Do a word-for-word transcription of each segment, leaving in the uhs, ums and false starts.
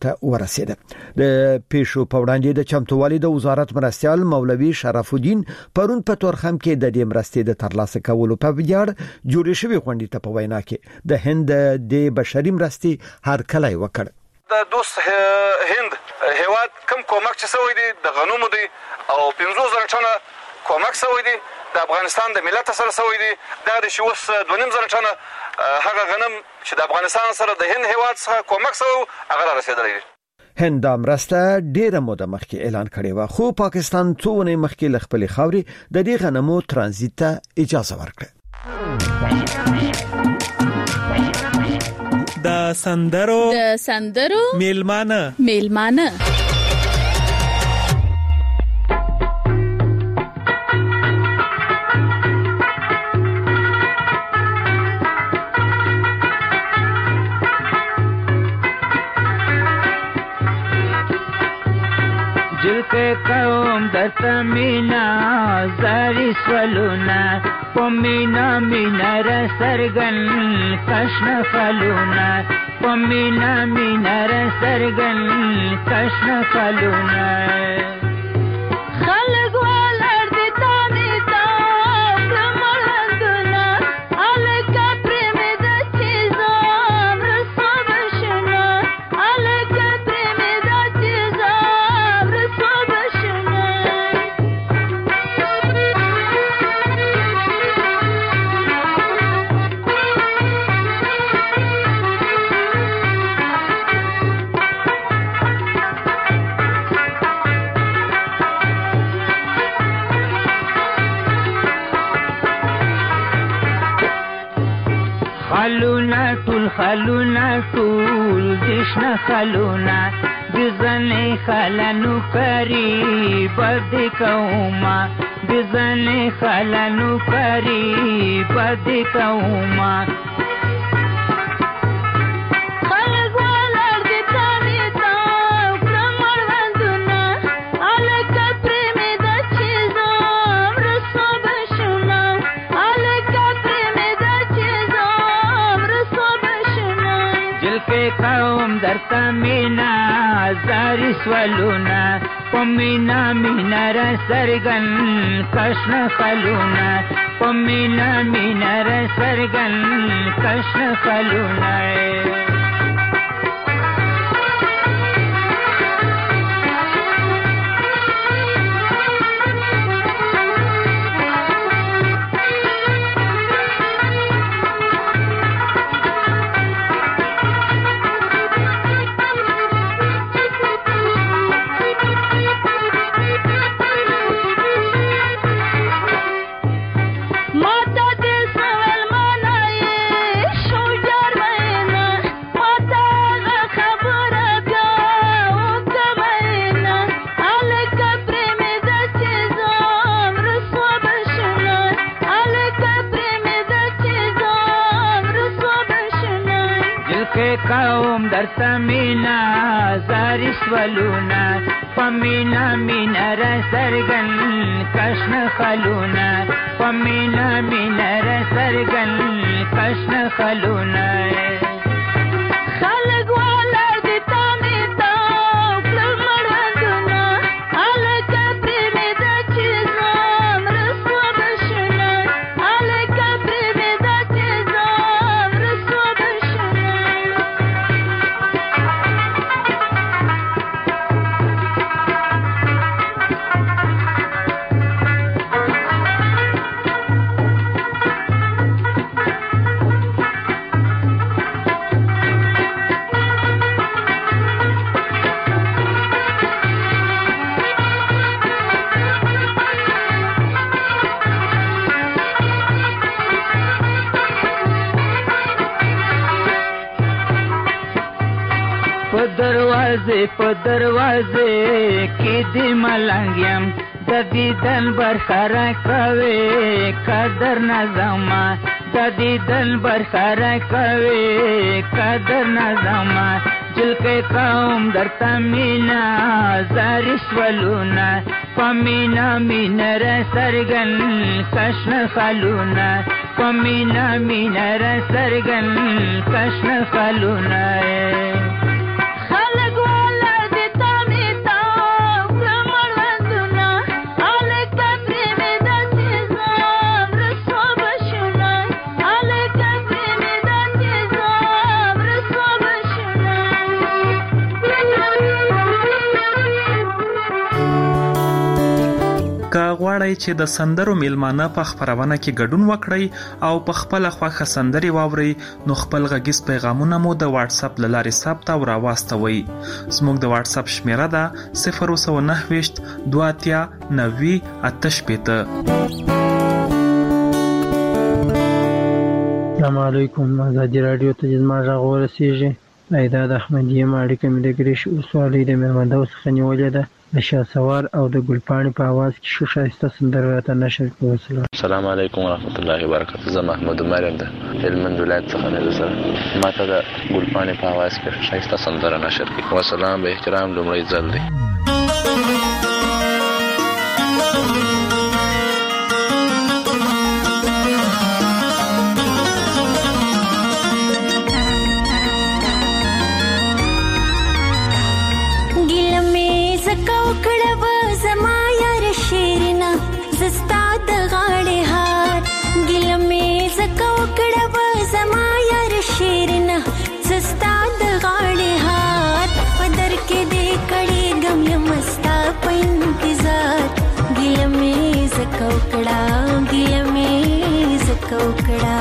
ته ورسېده. د پیښو په وړاندې د چمتووالي د وزارت مرستیال مولوي شرف الدین پرون په تورخم کې د دې مرستې د ترلاسه کولو په ویاړ جوړې شوې غونډې ته په وینا کې د هند د بشري مرستې هرکلی وکړ. د دوست هند هیواد کم کومک چې سوی دی د غنومو دی او پنځوس زره ټنه کومک سوی دی د افغانستان د ملت سره سوی دی دا د شوس دوه نیم زره ټنه هغه غنم چې د افغانستان سره د هند هیواد څخه کومک سوی هغه رسیدلی دی. هند دا مرسته ډیره موده مخکې اعلان کړې و خو پاکستان څو ونې مخکې له خپلې خاورې د دې غنمو ترانزیت ته اجازه ورکړه. د سندرو د سندرو میلمانه میلمانه جلکه قوم در تمینا زاری سولونا پمینا مینا را سرگن کشن خلونا پمینا مینا را سرگن کشن خلونا خلق والر دی تانی تا پرمالندونا علکا پریمی دا چیزام رسو بشنا علکا پریمی دا چیزام رسو بشنا خلونا طول خلونا طول دشنا خلونا بزن خلنو کری بد کوما بزن خلنو کری بد کوما قوم در تمینا زاری سولونا پمینا مینا را سرگن کشن خلونا پمینا مینا را سرگن کشن خلونا قوم در تمینا زاری سولونا پمینا مینا را سرگن کشن خلونا پمینا مینا را سرگن کشن خلونا خلق والر دی تانی تا پرمالندونا علکا پریمی دا چیزام رسو بشنا علکا پریمی دا چیزام رسو بشنا په دروازه په دروازه کې دې ملنګ یم د دیدن برخره کوي قدر نظما د دیدن برخره کوي قدر نظما جلکه قوم در تمینا زاری سولونا پمینا مینا را سرگن کشن خلونا پمینا مینا را سرگن کشن خلونا خلق که غواړئ چې د سندرو میلمانه په خپرونه کې ګډون وکړئ او په خپله خوښه سندرې واورئ نو خپل غږیز پیغامونه مو د واتس اپ له لارې ثبت او راواستوئ. زموږ د واتس اپ شمیره ده صفر اووه نهه ویشت دوه اتیا نوي اته شپېته. السلام علیکم. ازادي راډیو ته زما غږ ورسیږي. ایداد احمدی یم. اړیکه مې د ګریش اوسوالۍ د مېرمندو څخه نیولې ده. د شهسوار او د ګلپاڼې په اواز کې ښه ښایسته سندره راته نشر کړه. السلام علیکم ورحمت الله وبرکاته. زه محمود عمر یم د هلمند ولایت څخه نه سره ما ته د ګلپاڼې په اواز کې ښه ښایسته سندره نشر کړه. والسلام به احترام لومړی ځل دی. کوکڑا گیا میں ز کوکڑا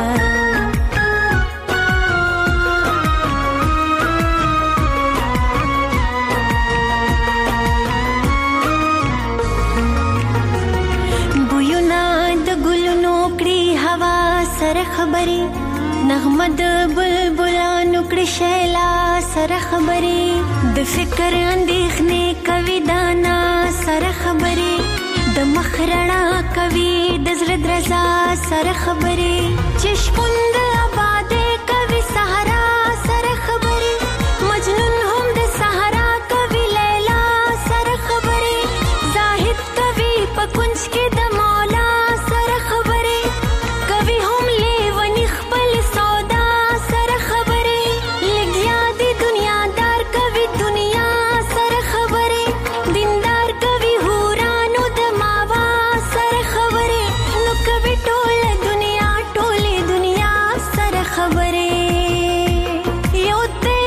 بوینا د ګلونو کړي هوا سره خبري نغمه د بلبلانو کړي شیلا سره خبري د فکر اندېښنې کوي دانا سره خبري د مخرنا کوي د زړه درزا سره خبري چشمون د آبادې کوي صحرا سره خبري مجنون هم د صحرا کوي لیلا سره خبري زاهد کوي په کنج کې د مولا سره خبري کوي هم لیونی خپل سودا سره خبري لګیا دی دنیا دار کوي دنیا سره خبري دیندار کوي هورانو د ماوا سره خبري نو کوي ټول دنیا ټولې دنیا سره خبري یو ته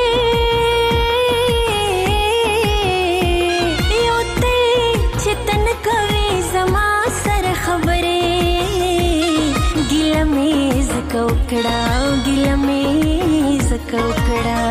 یو ته چې تن کوي زما سره خبري ګیله مې ز کوکړه ګیله مې ز کوکړه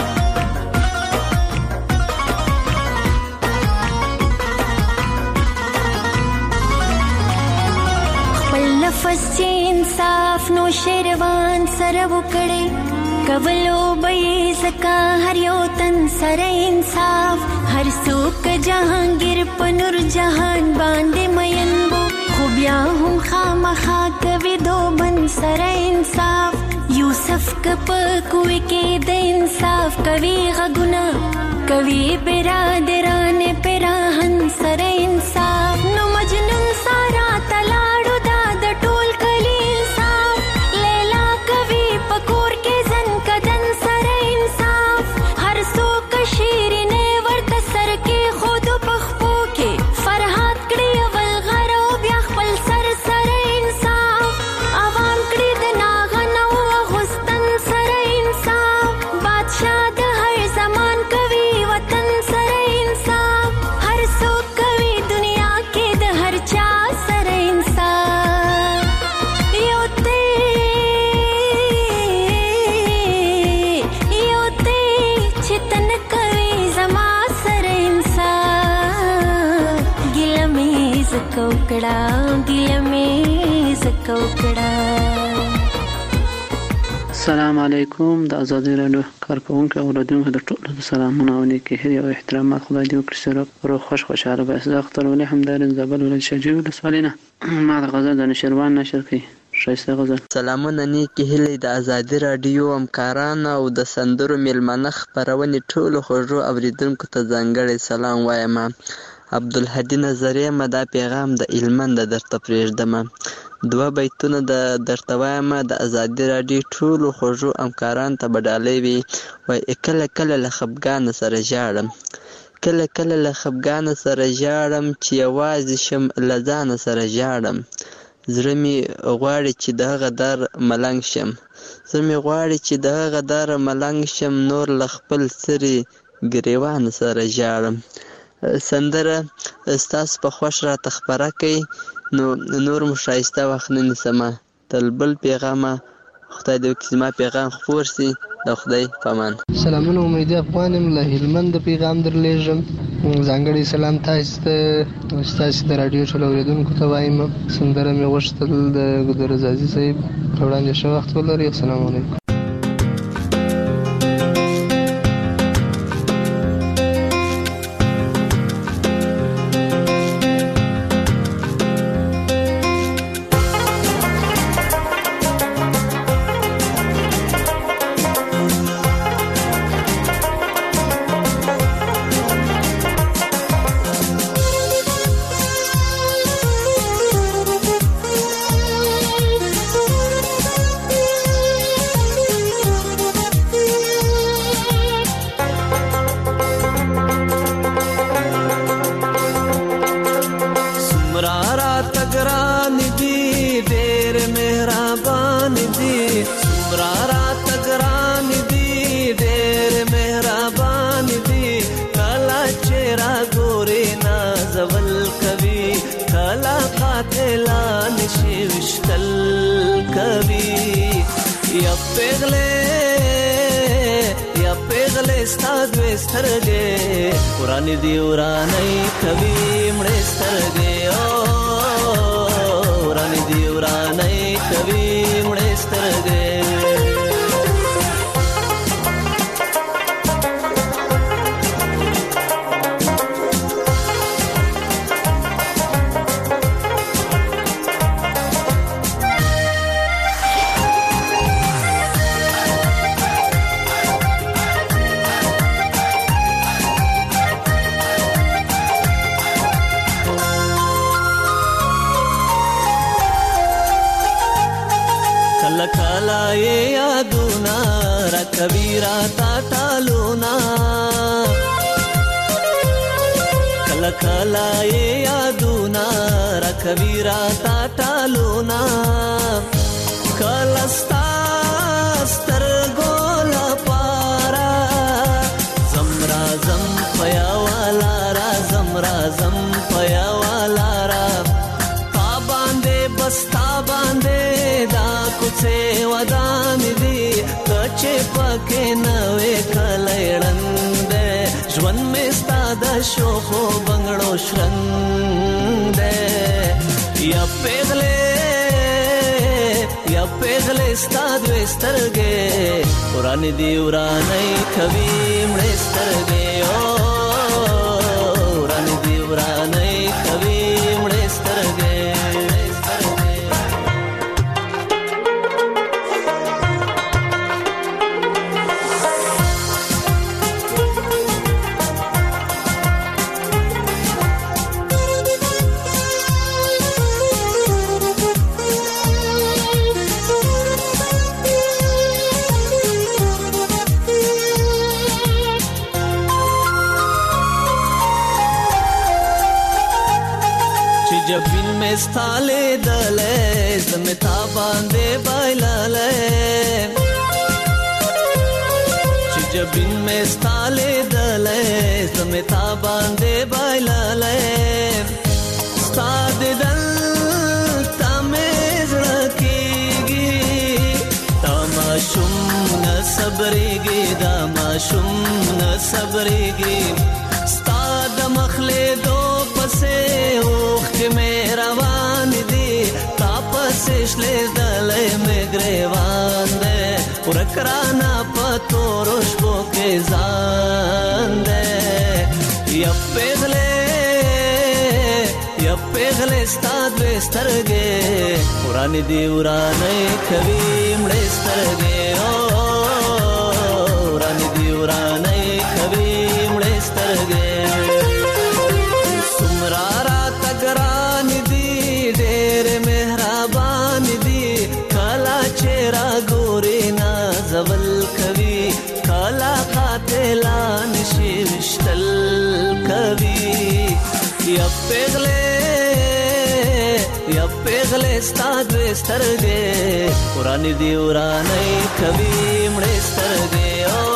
نفس چې انصاف نو شیروان سره وکړي کولو به زکا هر یو تن سره انصاف هر څوک جهانگیر په نور جهان باندې مین وو خو بیا هم خامخا کوي دوبن سره انصاف یوسف کپ کوی کې د انصاف کوي غږونه کوي برادران پراهن سره انصاف نو مجنون سارا تلاړو دا د ټول کلی انصاف لیلا کوي پکور کې زن کدن سره انصاف هر څوک شیرینه ورته سر کې خود پخپو کې فرحات کړي اول غرو بیا خپل سر سره انصاف عوام کړي د ناغنو غستن سره انصاف بادشاہ د هر زمان کوي وطن سره انصاف هر څوک کوي دنیا کې د هر چا سره انصاف یو ته یو ته چې تن کوي زما سره انصاف ګیله مې ز کوکړه ګیله مې ز کوکړه. السلام علیکم. د ازادي راډیو کارکونکو او اوریدونکو د ټولو د سلامونه او نیکې هیلې او احترامات خدای دې وکړي سره روغ خوش خوشاله به زه اختر ولي همدار زابل ولایت شجاع ولسوالینه ما د غزل د نشروان نشر کړي ښایسته غزل. سلامونه نیکې هیلې د ازادي راډیو همکارانو او د سندرو میلمانه خپرونې ټولو خوږو اوریدونکو ته ځانګړی سلام وایم. عبدالهادي نظریه ما دا پیغام د هلمند درته پرېږدم. دوه بیتونه د درته وایم د ازادي راډیو ټولو خوږو همکارانو ته به ډالۍ وي. وایي کله کله له خفګانه سره ژاړم کله کله له خفګانه سره ژاړم چې یوازې شم له ځانه سره ژاړم زړه مې غواړي چې د هغه در ملنګ شم زړه مې غواړي چې د هغه در ملنګ شم نور له خپل سرې ګریوان سره ژاړم. سندره ستاسو په خوښ راته خپره کوي نو نور مو ښایسته وخت نه نیسمه. تل بل پیغامه خدای دې وکړي زما پیغام خپور سي. د خدای په امان. سلامونه، امیدي افغان یم له هلمند پیغام درلېږم. ځانګړی سلام تاسو ته او ستاسو د راډیو ټولو اورېدونکو ته وایم. سندره مې غوښتل د ګودر عزازي صاحب په وړاندې ښه وخت ولرئ. السلام علیکم.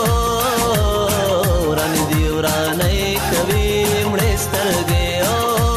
ورانی دی ورانی کوي مړې سترګې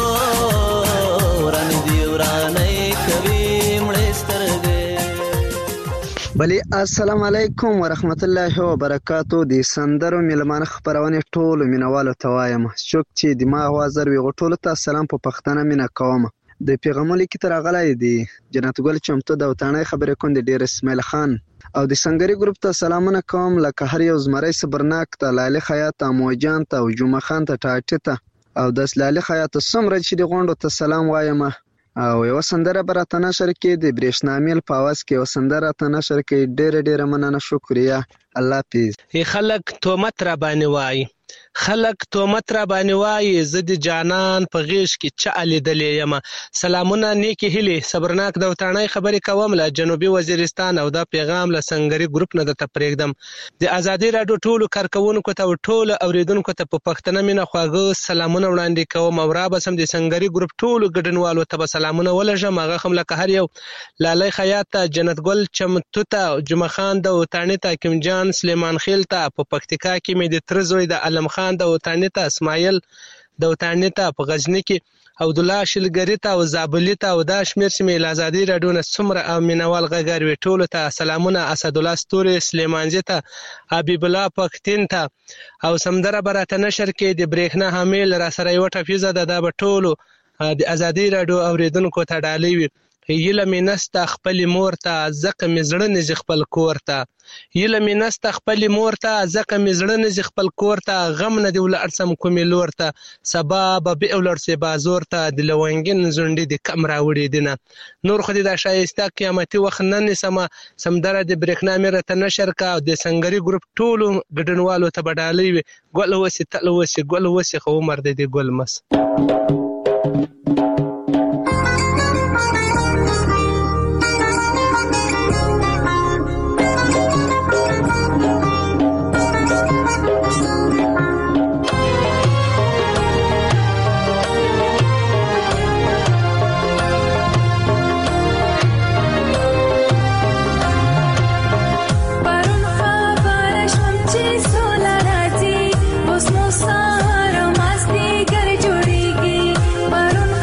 بلی السلام علیکم ورحمت الله وبرکاتو. د سندرو میلمانه خبرونه ټولو مینوالو ته وایم څوک چې دماغ وازر وي ټولو ته سلام په پښتنه مینا کوم. د پیغمبر لیک تر غلای دی جنت ګل چمتو د وطنۍ خبرې کوم د ډیر اسماعیل خان او د سنگری ګروپ ته سلامونه کوم لکه هر یو زمری صبرناک ته لاله خیاط موجان ته او جمعه خان ته ټاټه ته او د لاله خیاط سمره چې د غونډو ته سلام وایم او یو سندره برته نشر کې د برېښنامیل په आवाज کې یو سندره ته نشر کې ډېر ډېر مننه شکریا الله پیز. خلک تومت را باندې وای خلک تومت را باندې وای زه د جانان په غیش کې چا لیدلې یم. سلامونه نیکی هلي صبرناک د وطنۍ خبرې کوم له جنوبي وزیرستان او دا پیغام له سنگری ګروپ نه د تپریږدم. د ازادي راډیو ټولو کارکونکو ته او ټولو اوریدونکو ته په پښتنه مینه خواږه سلامونه وړاندې کوم او را بسم د سنگری ګروپ ټولو ګډنوالو ته سلامونه ولژم. هغه هم لکه هر یو لاله خیاط جنت ګل چمتو ته جمعه خان د وطنۍ ته حکیم جان سلیمان خیل ته په پکتیکا کې مې د ترزوی د علم خان د وطنۍ ته اسماعیل د وطنۍ ته په غزنی کې او د الله شلګری ته او زابلی ته او دا شمیر چې مې آزادي راډیو نه څومره او مینوال غږر وی ټولو ته سلامونه. اسد الله ستوري سلیمانزی ته حبیب الله پختین ته او سمدره براته نشر کې د برېښنا حامل را سره یو ټفیزه ده د ټولو د ازادي راډیو اوریدونکو ته ډالۍ وي. یله مې نسته خپل مور ته ځکه مې زړه نه خپل کور ته یله مې نسته خپل مور ته ځکه مې زړه نه خپل کور ته غم نه دی ولړسم کومې لور ته سبا به ولړسې بازور ته د لونګین زونډې د کم راوړې دینه نور خو دې د شایسته قیامتي وخت نن سما سمدره د برېښنا مې ته نشر کا د سنگری ګروپ ټولو ګډنوالو ته بدالي وي ګل وسی تل وسی ګل وسی خو عمر دې ګل مس. پرون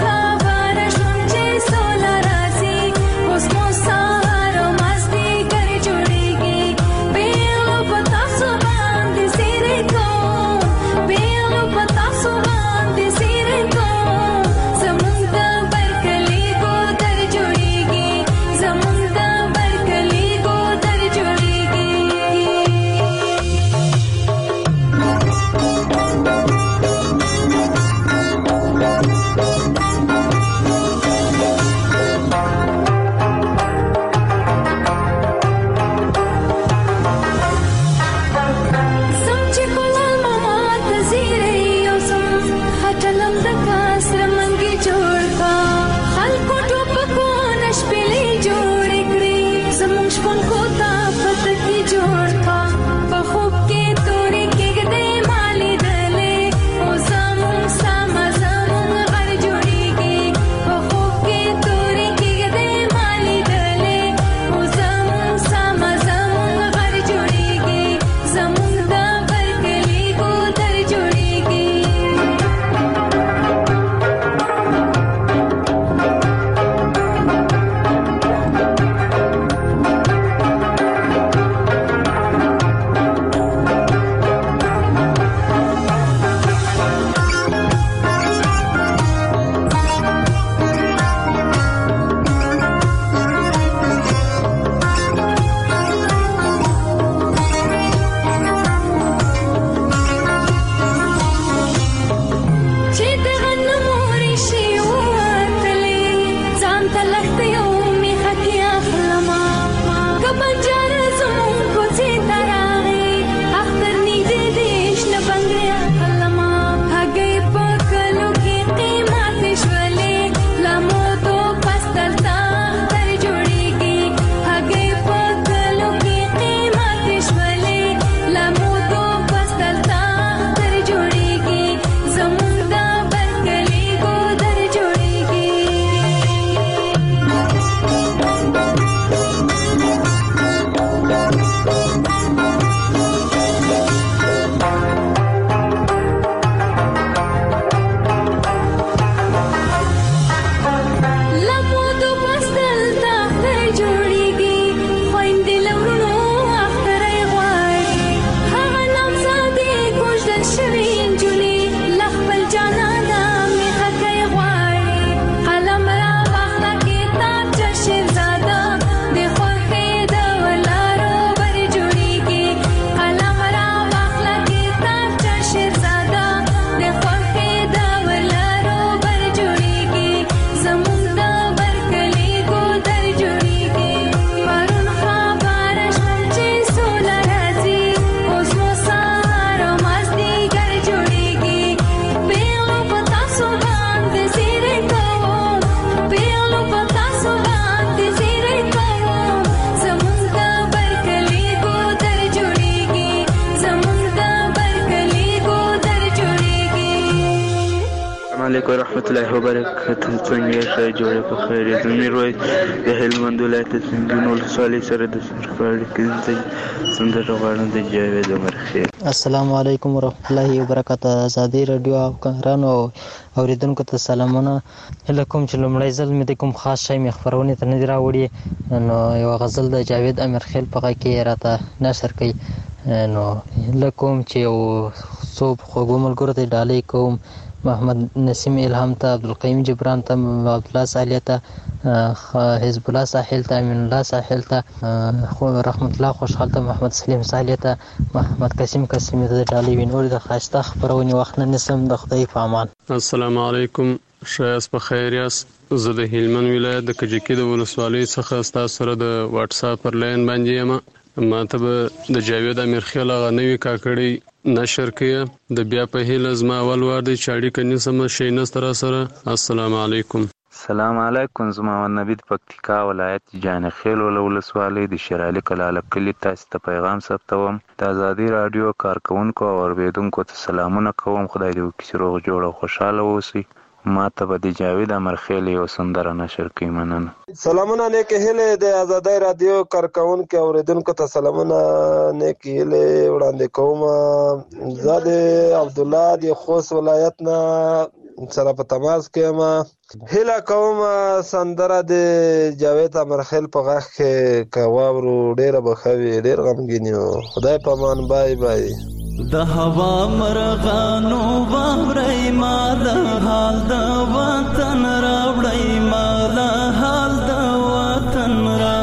علیکم ورحمۃ الله وبرکاته. څنګه یې جوړه په خیر یې د میرویس د هلمند ولایت سنګین ولسوالۍ سره د سرکاړي کې سندره غواړم د جاوید امرخیل. السلام علیکم ورحمۃ الله وبرکاته. ازادي رادیو او کارانو اوریدونکو ته سلامونه. لکم چې لمړی ځل مې د کوم خاص شی مې خبرونه ته نه راوړي نو یو غزل د جاوید امرخیل په غږ کې راته نشر کړي نو لکم چې یو څو خوږو ملګرو ته ډالۍ کوم محمد نسیم الهام ته عبدالقیم جبران ته عبدالله صالح ته حزب الله ساحل ته امین الله ساحل ته رحمت الله خوشحال ته محمد سلیم صالح ته محمد قاسم قاسم ته ډالۍ وینور د خاصه خبرونه وخت نه نسم د خدای په امان. السلام علیکم. شایس په خیر یاست. زه د هلمند ولایت د کجکی د ولسوالۍ څخه تاسو سره د واتس اپ پر لاین باندې یم. ما ته به د جاوید امرخیل هغه نوې کاکړی نشر کړي د بیا په هیله زما اول وار دی چې اړیکه نیسم شي نسته را سره. السلام علیکم. السلام علیکم. زما نبی د پکتیکا ولایت جانخیل ولسوالۍ د شرالی کلاله کلی تاسو ته پیغام ثبتوم. د ازادي رادیو کارکونکو او اوریدونکو ته سلامونه کوم. خدای دې وکړي روغ جوړ او خوشاله اوسئ. ما ته به د جاوید امرخیل یو سندره نشر کړي. مننه. سلامونه نیک هیله د ازادي رادیو کارکونکو او اوریدونکو ته سلامونه نیک هیله وړاندې کوم. زه د عبد الله د خوست ولایت نه سره په تماس کې ما هیله کوم سندره د جاوید امرخیل په غږ کې کاوورو ډیره بخوي ډیر غمګین یو. خدای په امان. بای بای. د هوا مرغانو واوري ما د حال د وطن راوړی ما د حال د وطن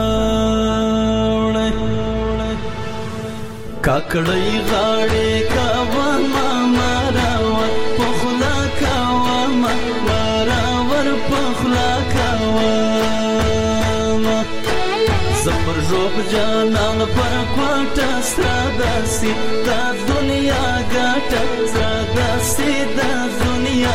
راوړی کاکړی غاړي کا ما مراوت پخلا کا ما مراور پخلا کا زپر جوب جانان پر کوټه ساداسي د دنیا ګټه ساداسي د دنیا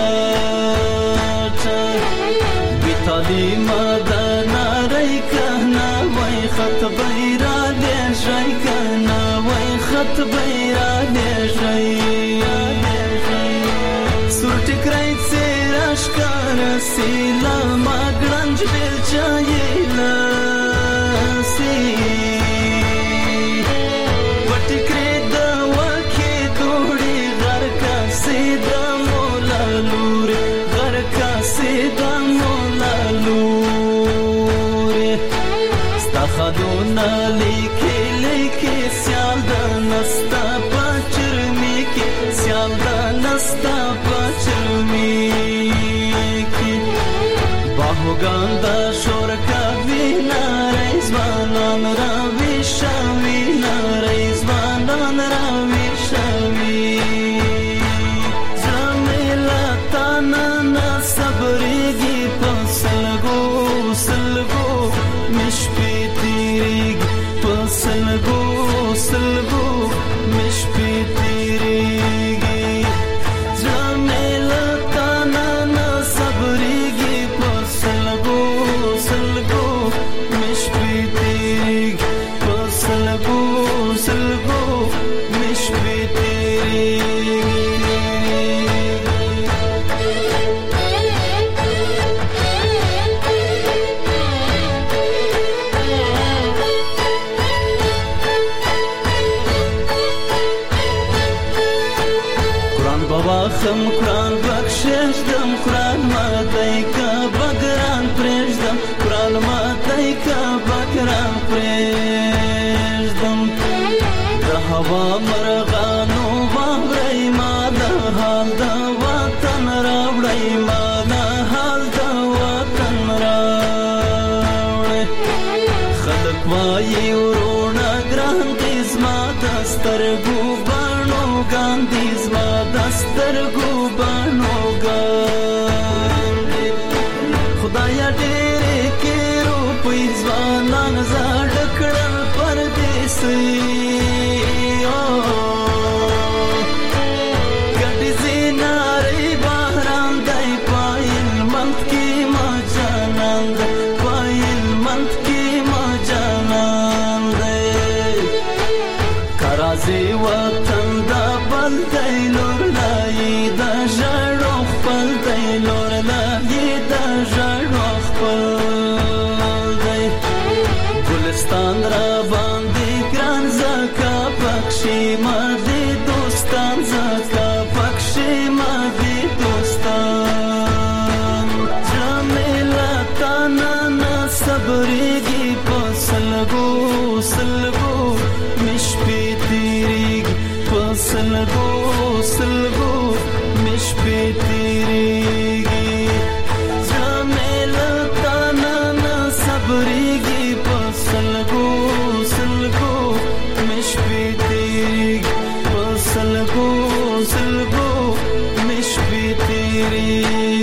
ګټه بیتالي مدنا رای کنا وای خط بیرا دې شای کنا وای خط بیرا دې شای سور ټکرای سراش کار سیلا ماګرنج بل چایلا خدونا لیکي لیکي سیال د نستا پچرمی کې سیال د نستا پچرمی کې باهوګان د شور کا وینا رضوانان را ویشوي نا رضوانان را ویشوي زمیلا تانا صبرېږي پسلګو سلګو مشپې سلگو سلگو مش پی تیریگی جامیلا تانا نا صبریگی پا سلگو سلگو مش پی تیریگی پا سلگو سلگو مش پی تیریگی خم قرآن بخشش دم قرآن ماتای کا بگران پریش دم قرآن ماتای کا بگران پریش دم د هوا مرغانو واوري ما د حال د وطن راوړی ما د حال د وطن راوړی خلق وایي ورونه ګران دي زما د سترګو بڼو ګاندي زما د سترګو بڼو ګاندي خدایا ډېرې کې روپۍ ځوانان زاړه کړل پردیسي ګډې زینارې بهران دی پایل منت کې ما جانان دی پایل منت کې ما جانان دی کرازي وطن دا بل دی لور لای دا ژړو خپل دی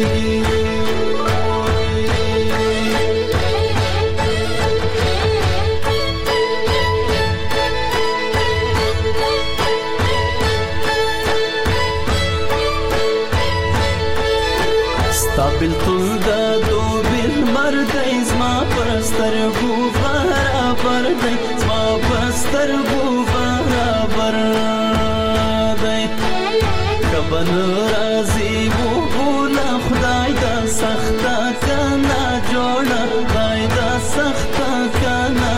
بلتون د دوبیر مردی زما پرستر گو برابر دی زما پرستر گو برابر دی کبن رازی و بولا خدای دا سختا کنا جوڑا خدای دا سختا کنا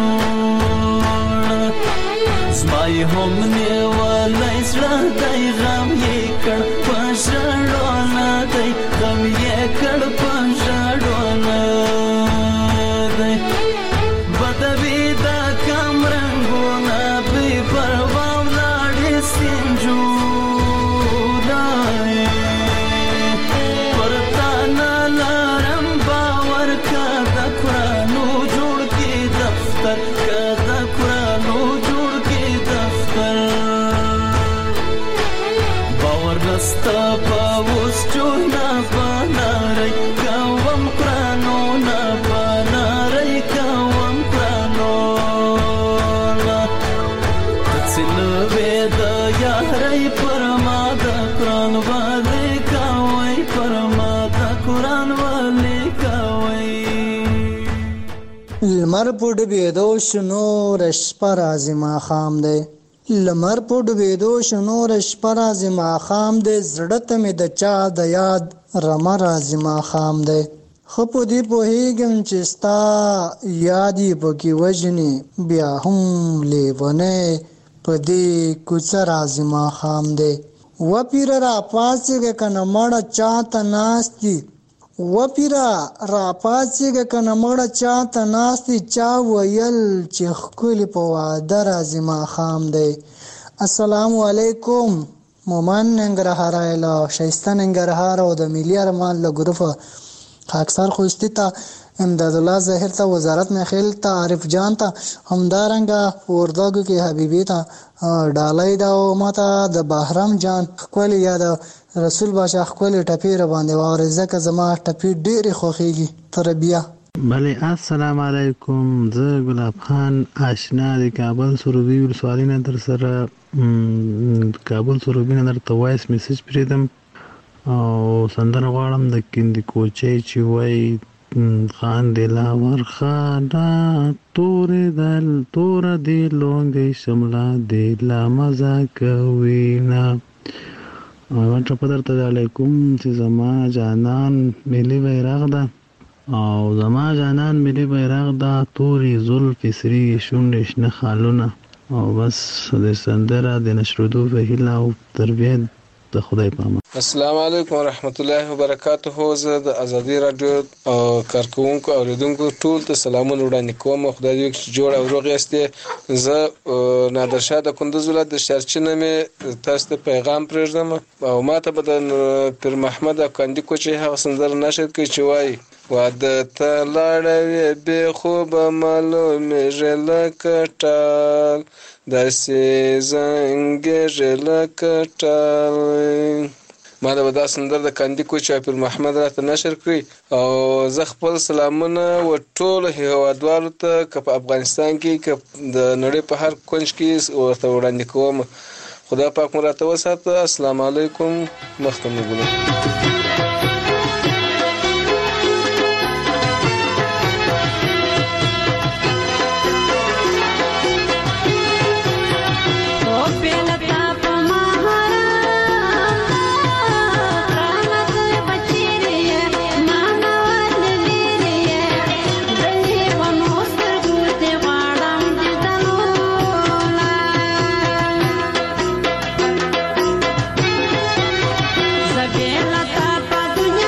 جوڑا زمای هم نیوالی سرا دی غم یې کړ پشړونا دی غم یې کړ پشړونا دی بدوی دا کم رنگونا بی پروا ولاړې سینجونا پرتا نه لرم باور که د قرانو جوړ کې دفتر که د قرانو جوړ کې دفتر باور نستا پاوس چونا بنارای کوم قرانو نه بنارای کوم قرانو نه تسنو وید یارای پرما د قران والے کوي پرما د قران والے کوي لمر پډ بيدو شنو رش پر ازما خام دی لمر پډ بيدو شنو رش پر ازما خام دی زړه ته مې د چا د یاد رمر ازما خام دی خپو دی په هیګم چې ستا یادې پکې وژني بیا هم لیونه په دې کوڅه ازما خام دی و پیر را پاسه کنه مړه چاته ناشتي و پیرا را پاسېږه که نه مړه چاته ناستې چا ویل چې ښکلي په واده راځي ماښام دی السلام علیکم مومن ننګرهاری له ښایسته ننګرهار او د ملي ارمان له ګروپه خاکسار خوستی ته امداد الله ظاهر ته وزارت میخیل ته عارف جان ته همدارنګه وردګو کې حبیبي ته ډالۍ ده او ماته د بهرام جان ښکلې یا د رسول باشا ښکلې ټپې را باندې واورې ځکه زما ټپې ډېرې خوښېږي تر بیا بله السلام علیکم زه ګلاب خان آشنا د کابل سروبي ولسوالۍ نه در سره کابل سروبي نه درته وایس میسج پرېږدم او سندره غواړم د کندي کوچۍ چې وایي خان دی لاور خانا تورې دل توره دی لونګۍ شمله دی لا مزه کوي نه وان ټپه درته علیکم چې زما جانان ملي بیرغ ده او زما جانان ملي بیرغ ده تورې زلفې سرې شونډې شنه خالونه او بس د سندره د نشرودو په هیله او تربیت د خدای په امان. السلام علیکم ورحمت الله وبرکاته. زه د ازادي رادیو کارکونکو او اوریدونکو ټول ته سلامونه وړاندې کوم. خدای دې وکړي جوړ او روغ یاست. زه نادرشاه د کندوز ولایت د شارچینه مې تاسو ته پیغام پرېږدم او ماته به د پیر محمد کاندي کوچې هغه سندره نشر کوي چې وایي واده ته لاړوې بې خوبه معلومېږي لکه ټال داسې زنګېږي لکه ټال. ما دا به دا سندره د کاندي کوچې او پیر محمد راته نشر کړي او زه خپل سلامونه و ټولو هېوادوالو ته که په افغانستان کې که د نړۍ په هر کونج کې ورته وړاندې کوم. خدا پاک مو راته وساته. السلام علیکم. مخته مو ګلو. Zabela tapa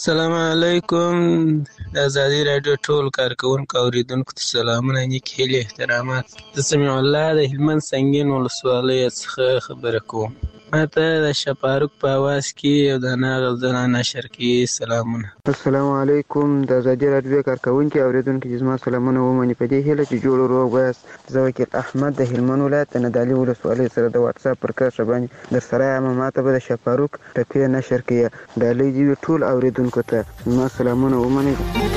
السلام علیکم د ازادي رادیو ټول کارکونکو اوریدونکو ته سلامونه نیک هیلې احترامات. زه سمیع الله د هلمند سنګین ولسوالۍ څخه خبره کوم. ما ته د شپاروک په اواز کې یو دانه غزل نشر کې سلامونه. السلام علیکم د ازادي رادیو کارکونکو اوریدونکو چې زما سلامونه ومني په دې هیله چې جوړ روغ وایاست. زه وکیل احمد د هلمند ولایت د ندالي ولسوالۍ سره د واتس اپ پر کرښه باندې در سره یم. ما ته به د شپاروک ټپې نشر کې ډالۍ دي ټول اوریدونکو ته زما سلامونه ومني.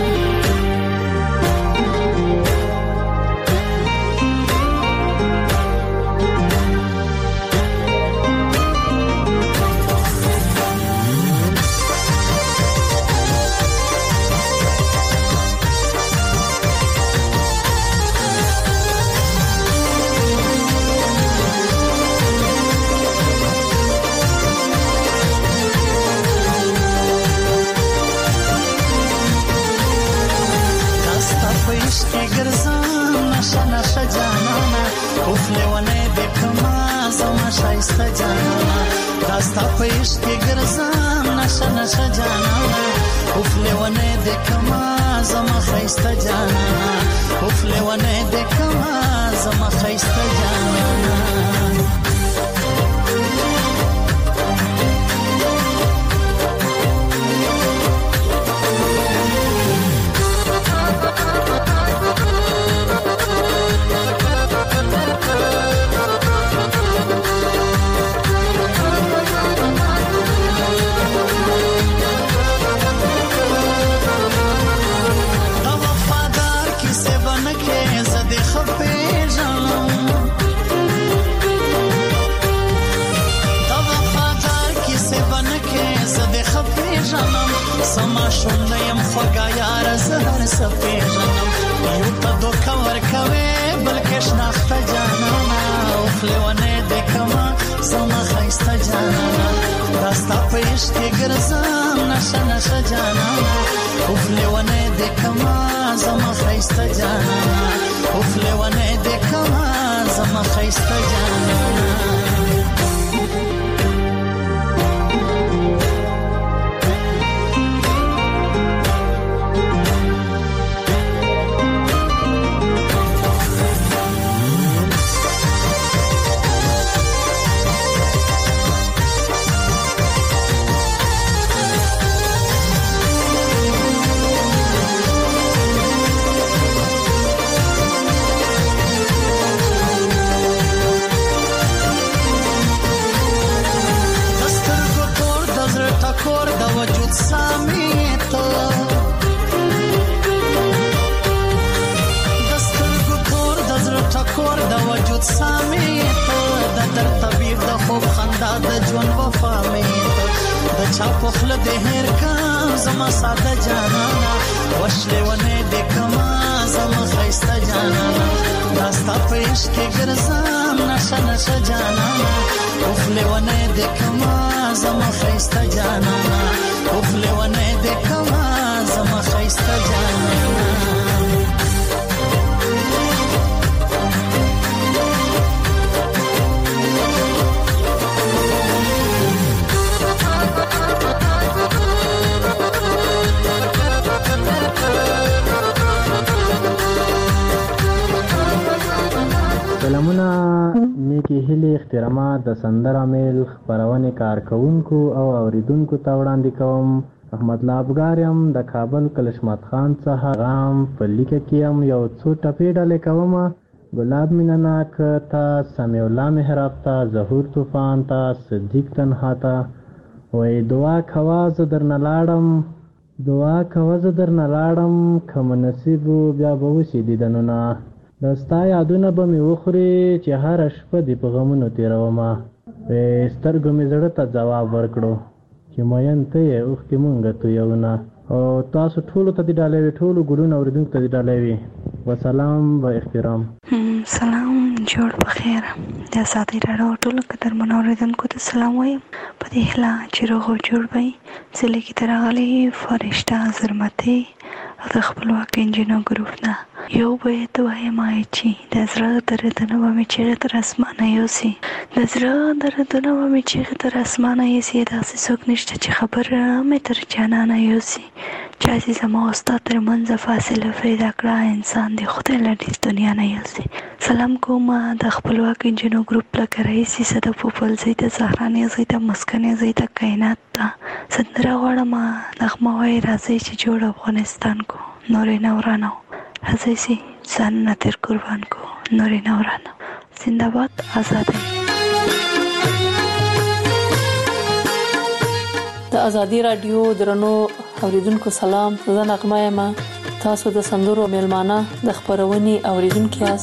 داستا په عشق کې ګرځم نشه نشه جانانا اوف لیونه د کما زما خیسته جانانا اوف لیونه د کما زما خیسته جانانا. سما شوم یم خوږه یار زهر سپېژنم یو ته دوکه ورکوې بلکې شناخته جانانا اوف لیونی د کما زما ښایسته جانانا دا ستا په عشق کې ګرځم نشه نشه جانانا اوف لیونی د کما زما ښایسته جانانا اوف لیونی د کما زما ښایسته جانانا. پخله د هر کام زما ساده جانانا وشله ونه د کما زما خیسته جانانا داستا په عشق کې ګرځم نشه نشه جانانا وفله ونه د کما زما خیسته جانانا وفله ونه د کما زما خیسته جانانا. سلامونه نیکی هیلې احترامات د سندره میل خپرونې کارکونکو او اوریدونکو ته وړاندې کوم. احمد الله افګار یم د کابل کلشمات خان څخه غام په لیکه کې یم یو څو ټپې ډلې کوم. ګلاب مینناک ته، سمیع الله محراب ته، ظهور طوفان ته، صدیق تنها ته وایي دعا کوه زه درنه لاړم دعا کوه زه درنه لاړم که مو نصیب بیا به وشي دیدنونه د ستا یادونه به مې وخوري چې هره شپه دې په غمونو تېرومه. سترګو مې زړه ته ځواب ورکړو چې مین ته یې اوښکې مونږ تویونه. او تاسو ټولو ته دې ډالۍ وي، ټولو ګډونو اورېدونکو ته دې ډالۍ وي. وسلام و احترام. سلام جوړ بخیر. د ازادي راډیو ټولو قدرمنو اورېدونکو ته سلام وایم په دې هیله چې روغ او جوړ وئ. زه لیکې ته راغلې فرشته زرمتې د خپلواک انجینو ګروپ نه یو بیت وایم چې د زړه دردونه به مې چیغې تر اسمانه یوسي، د زړه دردونه به مې چیغې تر اسمانه یوسي، داسې څوک نشته چې خبره مې تر جانانه یوسي. چا چې زما او ستا تر منځه فاصله پیدا کړه، انسان دی خدای له دې دنیا نه یوسي. سلام کوم د خپلواک انجنو ګروپ لکه رئیسي صدف پوپلزۍ ته، زهرا نیازۍ ته، مسکن نیازۍ ته، کائنات ته سندره غواړم نغمه وایي راځئ چې جوړ افغانستان کو نورې نورانو، راځئ چې ځانونه تر قربان کو نورې نورانو. زنده باد آزادۍ. د ازادي رادیو درنو اوریدونکو سلام، زه نغمه یم. تاسو د سندرو میلمانه د خبرونې اوریدونکو یاست.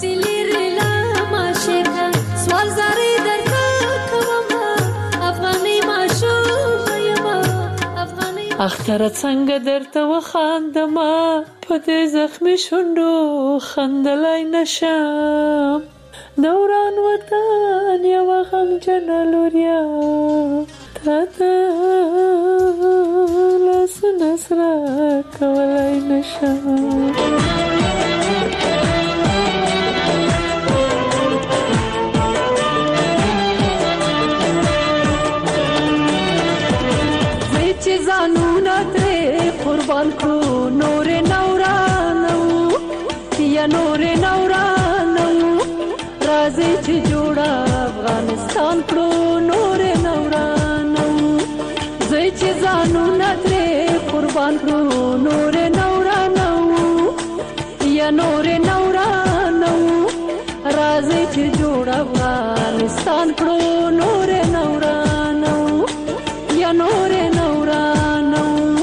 اختر څنګه درته وخاندمه، په دې زخمي شونډو خندلای نشم. دوران وطن یوه غمجنه لوریا، تا ته لاسونه سره کولای نشم. ځانونه ترې قربان کړو نورې نورانو، یا نورې نورانو، راځئ چې جوړه افغانستان کړو نورې نورانو. ځئ چې ځانونه ترې قربان کړو نورې نورانو، یا نورې نورانو، راځئ چې جوړه افغانستان کړو نورې نورانو، یا نورې نورانو.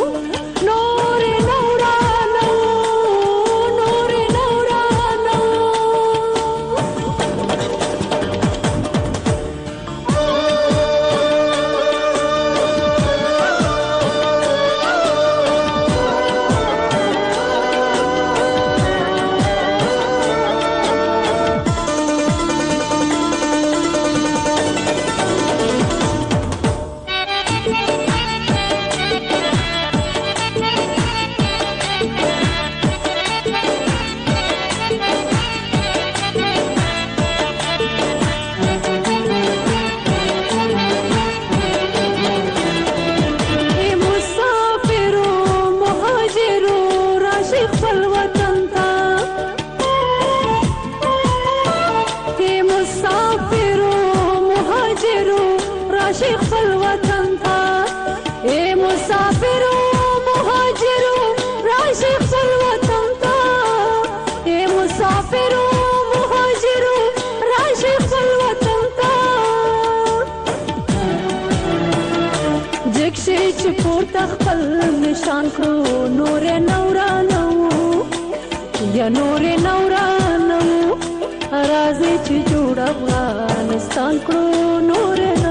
خپل نشان کړو نورې نورانو، یا نورې نورانو، راځي چې جوړ افغانستان کړو نورې